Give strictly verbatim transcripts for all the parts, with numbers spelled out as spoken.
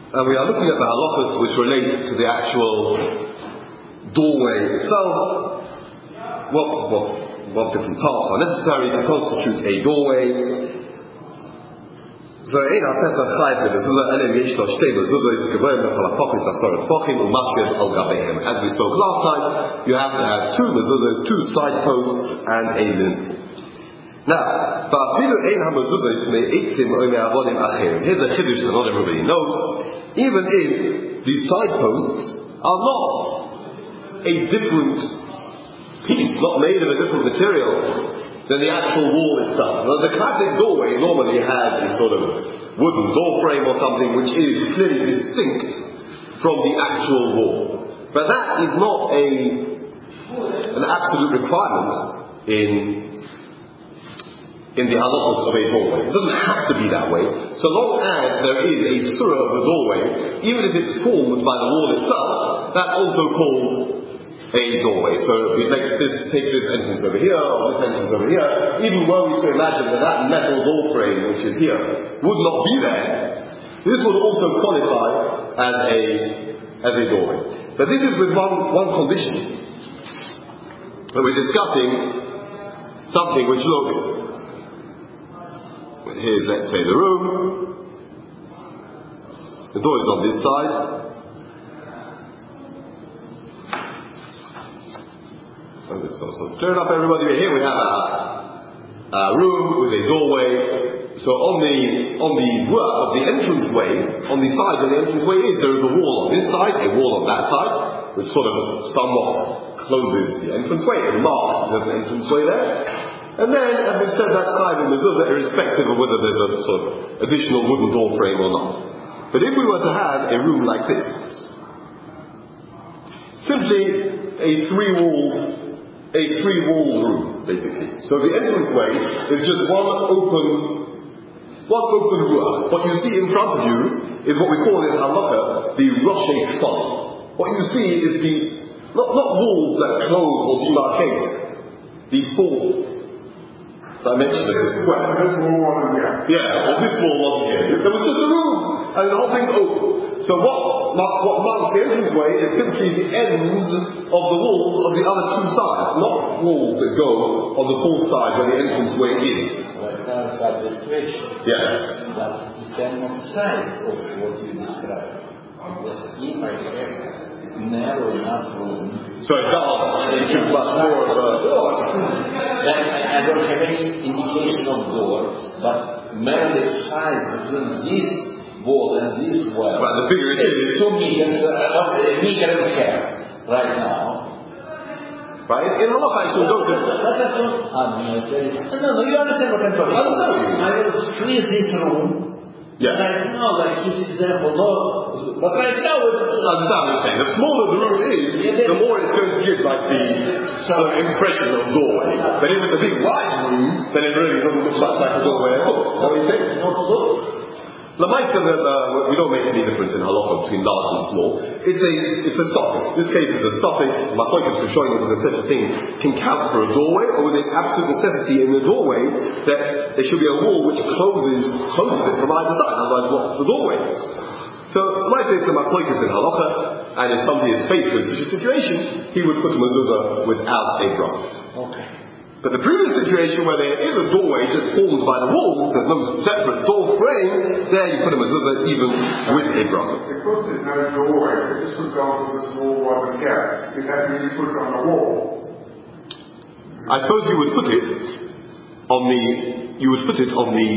and we are looking at the halachas which relate to the actual doorway itself. What, what, what different parts are necessary to constitute a doorway? So, in our Pesach Chayv mezuzah, elem yesh lo shtei mezuzos gevoyim b'chalapachis asoret tefachim u'maskev al gabehem. As we spoke last time, you have to have two mezuzahs, two side posts, and a lintel. Now, ba'afilu ein ha-mezuzos me'itzim o me'avodim acherim. Here's a chiddush that not everybody knows. Even if these side posts are not a different piece, not made of a different material than the actual wall itself. Now, the classic doorway normally has a sort of wooden door frame or something which is clearly distinct from the actual wall. But that is not a an absolute requirement in in the halachos of a doorway. It doesn't have to be that way. So long as there is a surah of a doorway, even if it's formed by the wall itself, that's also called a doorway. So if we make this, take this entrance over here, or this entrance over here, even were we to imagine that that metal door frame which is here would not be there, this would also qualify as a as a doorway. But this is with one one condition. That we're discussing something which looks, here's, let's say, the room. The door is on this side. Oh, it's also clear enough, everybody. Here we have a, a room with a doorway. So on the on the work of the entranceway, on the side where the entranceway is, there is a wall on this side, a wall on that side, which sort of somewhat closes the entranceway. It marks there's an entranceway there. And then, as we've said, that's kind of mezuzah, irrespective of whether there's a sort of additional wooden door frame or not. But if we were to have a room like this, simply a three-walled, a three-walled room, basically. So the entranceway is just one open, one open ruach. What you see in front of you is what we call in halacha the roshei tzfon. What you see is the not not walls that close or demarcate, the four dimension of the square. This wall wasn't here. Yeah, well, this wall wasn't here. There was just a room, and the whole thing open. So what, what marks the entranceway is simply the ends of the walls of the other two sides, not walls that go on the fourth side where the entranceway is. Right now, it's at this switch. Yeah. But it cannot side of what you described. Because if I have narrow enough room, so it does. It's much more of a door. Then I don't have any indication of door, but merely size between this wall and this wall. Right, the bigger it is. Two meters, uh, a meter and a half right now. Right? In halacha, actually, don't do that. That's not. No, no, you understand what I'm talking about. I understand. I will freeze this room. Yeah. Right now, like his example, no. But right now, it's. I understand what you're saying. The smaller the room is, the more it's going to give like the sort of impression of doorway. But if it's a big wide room, then it really doesn't look much like a doorway at all. Is that what you think? Not look. Lamaita, uh, we don't make any difference in halacha between large and small. It's a it's a suffix. This case is a suffix. Masoikas for showing that there's such a thing can count for a doorway, or with an absolute necessity in the doorway that there should be a wall which closes closes it from either side. Otherwise, what's the doorway? So Lamaita is a masoikas in halacha, and if somebody is faithful in such a situation, he would put a mezuzah without a bracha. Okay. But the previous situation where there is a doorway just formed by the walls, there's no separate door frame, there you put a mezuzah even with a bracha. Because there's no doorway, so just for example, this wall wasn't here, you'd have to really put it on the wall. I suppose you would put it on the, you would put it on the,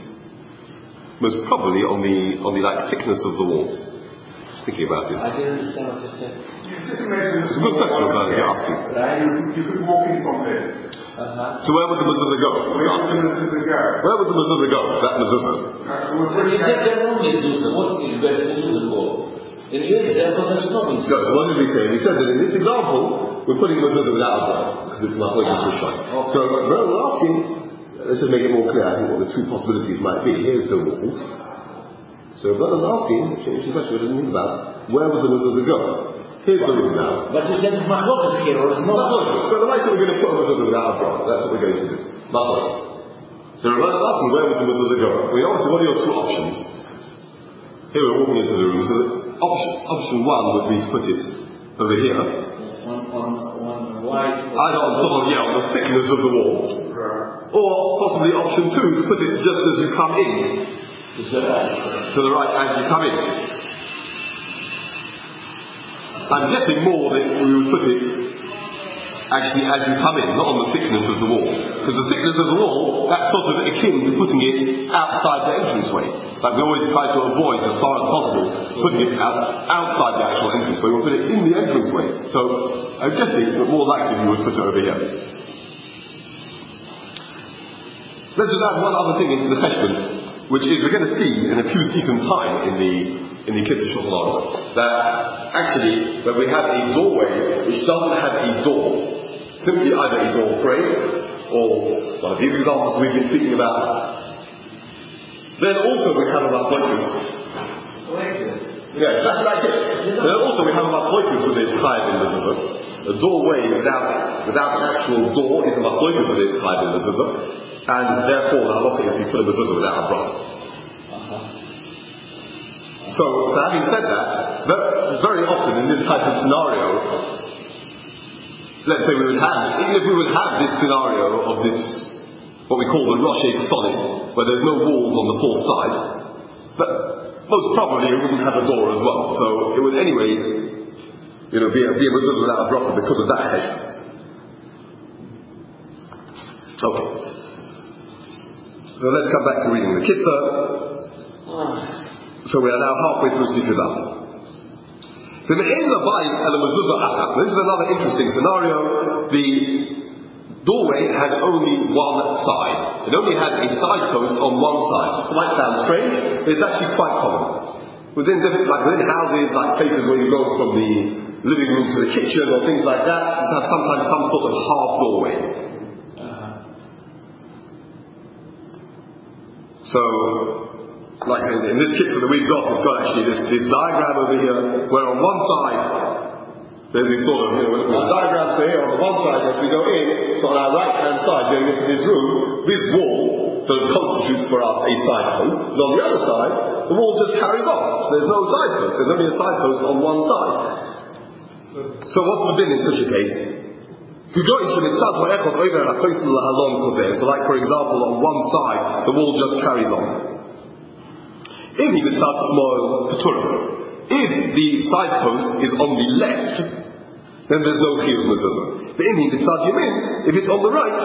most probably on the, on the like thickness of the wall. Thinking about it. I didn't understand what you said. You just imagine It's a good question about you're asking. Right? You, you could walk in from there. Uh-huh. So where would the mezuzah go? Where would the mezuzah go? Where would the mezuzah go? That mezuzah. Uh, When you said there no mezuzah, what is where the mezuzah go? In your example, there's no mezuzah. No, so what did we say? We said that in this example, we're putting mezuzah without a bracha, because it's not what it's shine. So we're asking, let's just make it more clear, I think, what the two possibilities might be. Here's the walls. So if I was asking, changing the question, we didn't think about, where would the mezuzah go? Here's the room now. But you said machlokas here, or it's not. Machlokas. But the light that we're going to put a mezuzah without a bracha, that's what we're going to do. Machlokas. So we're asking, where would the mezuzah go? We asked, what are your two options? here we're walking into the room, so option, option one would be to put it over here. On, on, on white. Either on top of, yeah, on the thickness of the wall. Right. Or possibly option two, to put it just as you come in. To the right. To the right as you come in. I'm guessing more that we would put it actually as you come in, not on the thickness of the wall. Because the thickness of the wall, that's sort of akin to putting it outside the entranceway. Like we always try to avoid, as far as possible, putting it out, outside the actual entranceway. We'll put it in the entranceway. So I'm guessing that more likely we would put it over here. Let's just add one other thing into the cheshbon, which is we're going to see in a few seconds time in the in the Kitzur Shulchan Aruch, that actually when we have a doorway which doesn't have a door, simply either a door frame or one of these examples we've been speaking about, then also we have a masloikus. Yeah, exactly like it. Then also we have a masloikus with its chayav in the zuzah. A doorway without without an actual door is a masloikus with its chayav in the zuzah, and therefore the halacha is we put a mezuzah without a bracha. So, so having said that, very often in this type of scenario, let's say we would have, even if we would have this scenario of this, what we call the Rosh solid, where there's no walls on the fourth side, but most probably it wouldn't have a door as well. So it would anyway, you know, be a, be a mezuzah without a bracha because of that cheshbon. Okay. So let's come back to reading the Kitzur. So we are now halfway through Sikh Adam. This is another interesting scenario. The doorway has only one side. It only has a side post on one side. This might sound strange, but it's actually quite common. Within different, like within houses, like places where you go from the living room to the kitchen or things like that, you have sometimes some sort of half doorway. So, like in, in this Kitzur that we've got, we've got actually this, this diagram over here, where on one side, there's this sort of, you know, this diagram, so here on the one side, as we go in, so on our right hand side, going into this room, this wall sort of constitutes for us a side post, and on the other side, the wall just carries off. There's no side post, there's only a side post on one side. So what's the din in such a case? So like for example, on one side, the wall just carries on. If the side post is on the left, then there's no chiyuv mezuzah. If it's on the right,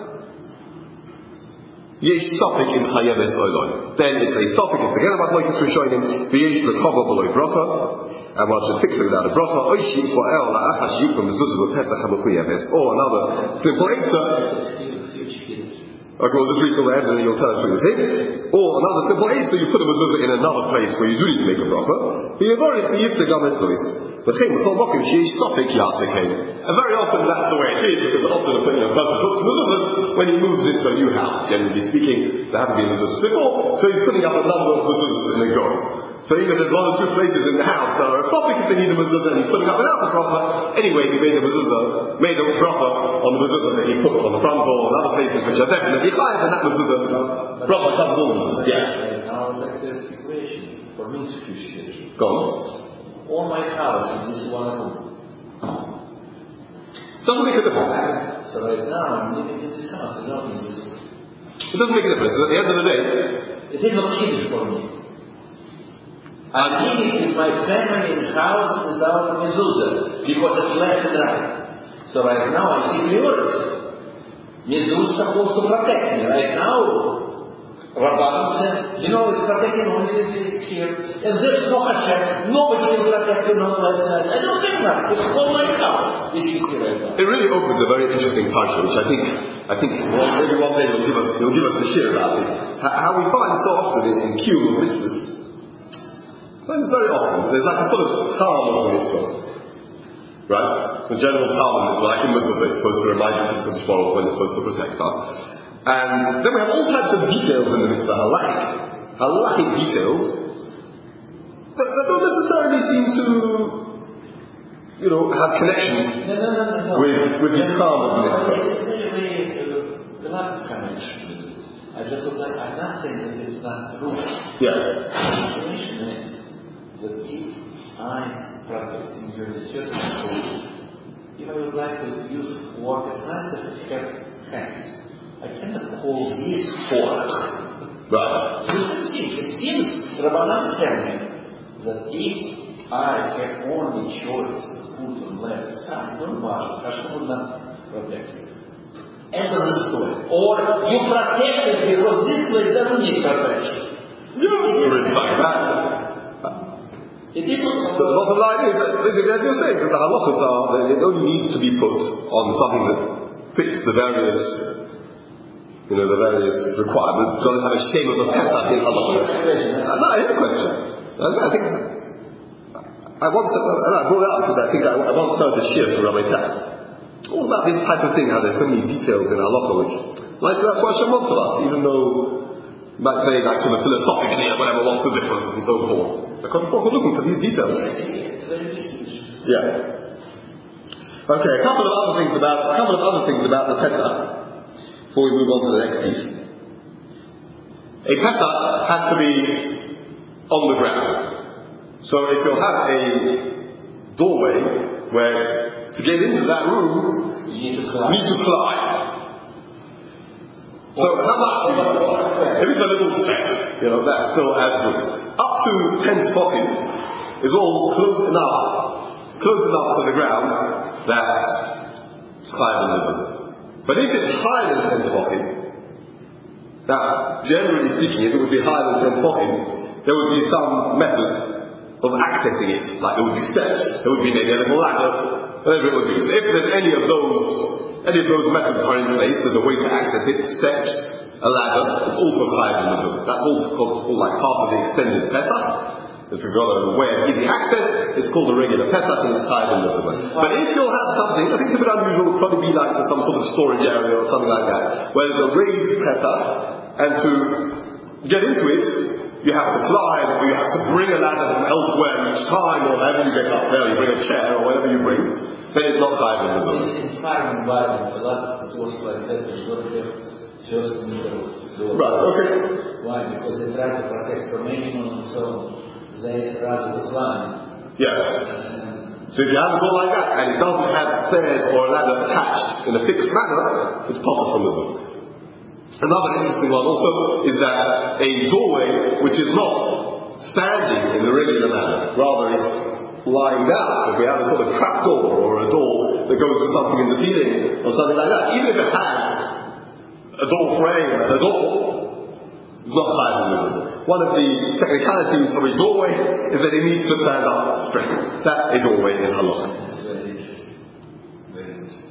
yesh safek in chayeves oiloi. Then it's a safek, it's again about like we're showing him, v'yesh l'chava below bracha, and one should fix it without a bracha, oishi fa'el la'achas yikva mezuzah v'pesach ha'mechuyeves. Or another simple answer. Okay, we'll just read till the end and then you'll tell us what you think. Or another simple answer, you put a mezuzah in another place where you do need to make a bracha. And very often that's the way it is, because often a person puts mezuzahs when he moves into a new house. Generally speaking, there haven't been mezuzahs before, so he's putting up a number of mezuzahs and then going. So even if there's one or two places in the house that are a topic if they need a mezuzah and he's putting up without a bracha, anyway he made a mezuzah, made a bracha on the mezuzah that he puts on the front door and other places which are definitely chayav, and that mezuzah, bracha comes all the mezuzah. Yeah. Now like the situation for me to situation. Go on. All my house is this one room. Doesn't make a difference. So right now I'm living in this house, there's nothing to do. It doesn't make a difference. At the end of the day, it is not easy for me. And even if my family in the house is out of mezuzah, because it's left and right. So right now I see priority. Mezuzah is supposed to protect me. Right now, Rabban said, you know, it's protecting only it's here. And there's no Hashem, nobody will protect you, not left side. I don't think that. It's all my house, which is here right now. It really opens a very interesting parsha, which I think, I think well, maybe one day you'll give us, you'll give us a share about it. How we find so often in, in Q of mitzvahs. Well, it's very often. There's like a sort of calm of the mitzvah. Right? The general calm of the mitzvah, like in mitzvah, it's supposed to remind us of the Baruch when it's supposed to protect us. And then we have all types of details in the mitzvah, halachic, halachic details, that, that don't necessarily seem to, you know, have connection no, no, no, no, no. with, with the calm of the mitzvah. It's really, uh, not connection. I just was like, I'm not saying that it's not true. Yeah. The situation is, that if I'm practicing during a certain course, if I would like to use fork, it's nice if I have hands. I cannot call this fork. Right. It seems Rabbanan tell me that if I have only choice to put on left side, don't worry, Hashem will not protect you. End of the story. Or you protect it because this place doesn't need protection. Yeah, it's written like that. It is not. The bottom line is that, as you're saying, that the halachas are that it only needs to be put on something that fits the various, you know, the various requirements. It doesn't have a shame of the pesach in halachah. No, I have a question. I think I once, and I brought it up because I think I, I once heard the shir from Rabbi Katz. All about this type of thing, how there's so many details in halachah which might be that question wants of us, even though you might say like sort of philosophically or whatever, what's the difference and so forth. Because we're looking for these details. Yeah. Okay, a couple of other things about a couple of other things about the Pesach before we move on to the next piece. A Pesach has to be on the ground. So if you'll have a doorway where to get into that room You need to climb. you need to climb. So how much? If it's a little step, you know, that's still as good. Up to ten tefachim is all close enough, close enough to the ground that it's chayav and mezuzah. But if it's higher than ten tefachim, now generally speaking, if it would be higher than ten tefachim, there would be some method of accessing it. Like there would be steps, there would be maybe a little ladder, whatever it would be. So if there's any of those any of those methods are in place, there's a way to access it, steps, a ladder, it's also chayav and mezuzah. That's all called, all like part of the extended Pesach. If you've got a way of easy access, it's called a regular Pesach and it's chayav and mezuzah. But if you'll have something, I think it's a bit unusual, it would probably be like to some sort of storage area or something like that, where there's a raised Pesach, and to get into it, you have to climb, or you have to bring a ladder from elsewhere each time, or however you get up there, you bring a chair or whatever you bring, then it's not chayav and mezuzah. In farm environment, a lot of doors like that, you don't have just meter of door. Right, okay. Why? Because they try to protect from anyone, so they rather to climb. Yeah. And So if you have a door like that, and it doesn't have stairs or a ladder attached in a fixed manner, it's potter from mezuzah. Another interesting one also is that a doorway which is not standing in the regular manner, rather it's lying down. So if we have a sort of trap door or a door that goes to something in the ceiling or something like that, even if it has a door frame and a door, it's not chayav and mezuzah. One of the technicalities of a doorway is that it needs to stand up straight. That's a doorway in halakha. it's very interesting. Very interesting.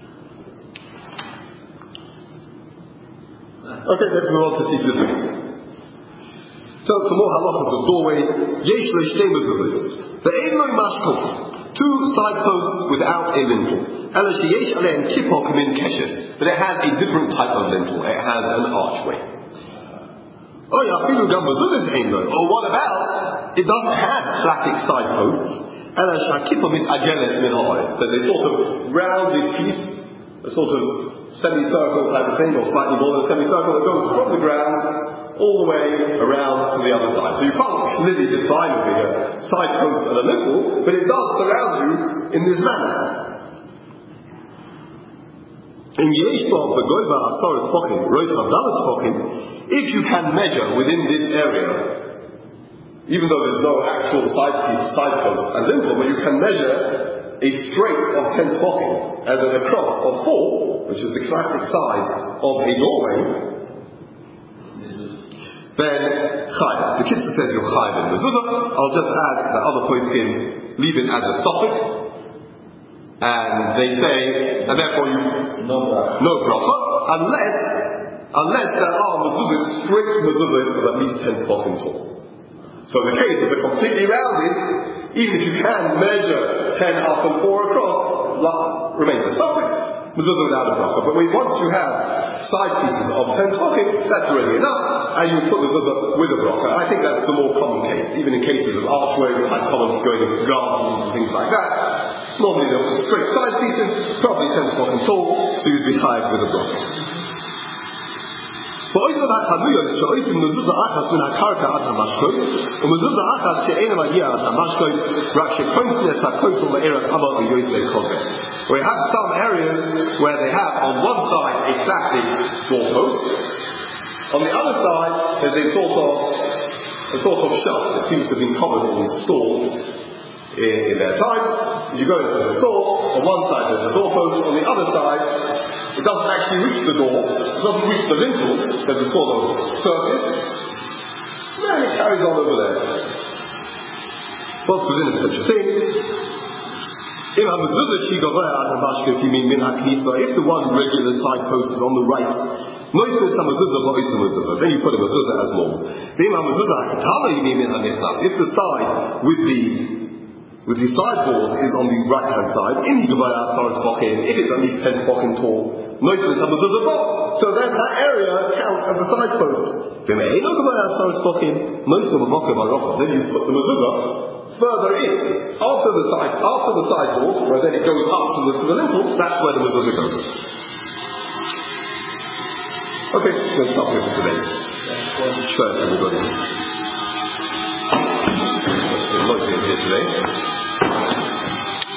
Okay, let's move on to see the things. So some more halachas of doorway. Yesh lo shtei mezuzot. Ve'ein lo mashkov. Two side posts without a lintel. Ela sheyesh alein kippah kamin keshes. But it has a different type of lintel. It has an archway. Oh yeah, afilu gam mezuzot ein lo. Or what about it doesn't have classic side posts? Ela shakippah misageles min ha'aretz. There's a sort of rounded piece, a sort of semicircle type of thing, or slightly more than a semicircle, that goes from the ground all the way around to the other side. So you can't clearly define over here side posts and a lintel, but it does surround you in this manner. In Yeshbov, the Goiva Asar Tfachim, Rosh Havdalah Tfachim, if you can measure within this area, even though there's no actual side piece, side post and lintel, but you can measure a straight of ten tefachim and an across of four, which is the classic size of a doorway, then chayav. The Kitzur says you're chayav in mezuzah. I'll just add the other poskim leave it as a suffix, and they say, and therefore you No bracha. no bracha unless unless there are mezuzah straight mezuzahs of at least ten tefachim tall. So in the case of the completely rounded, even if you can measure ten up and four across, remains a suffix, mezuzah without a bracha. But once you have side pieces of ten tefachim, that's already enough, and you put mezuzah with a bracha. I think that's the more common case. Even in cases of archways, it's quite common going into gardens and things like that. Normally they're straight side pieces, probably ten tefachim tall, so you'd be chayav with a bracha. ואויסו והחנויות שאויסו מזוזה אחת מן הקרקע עד המשקוי ומזוזה אחת שאינה מגיעה עד המשקוי רק שקונפנס הכוסו לערך אמה ויועצי קודם. We have some areas where they have on one side a static doorpost, on the other side there's a sort of a sort of shelf that seems to have been common in these stores in, in their time. You go into the store, on one side there's a doorpost, on the other side it doesn't actually reach the door, it doesn't reach the lintel, there's a sort of surface, and it carries on over there. What's within such a thing? If the one regular side post is on the right, then you put a mezuzah as normal. If the side with the with the sideboard is on the right hand side, if it's at least ten tefachim tall, so then that area counts as a side post. Then you put the mezuzah further in, after the side, after the sideboard, where then it goes up to the, to the lintel. That's where the mezuzah goes. Okay, we'll stop here for today. Sure, everybody.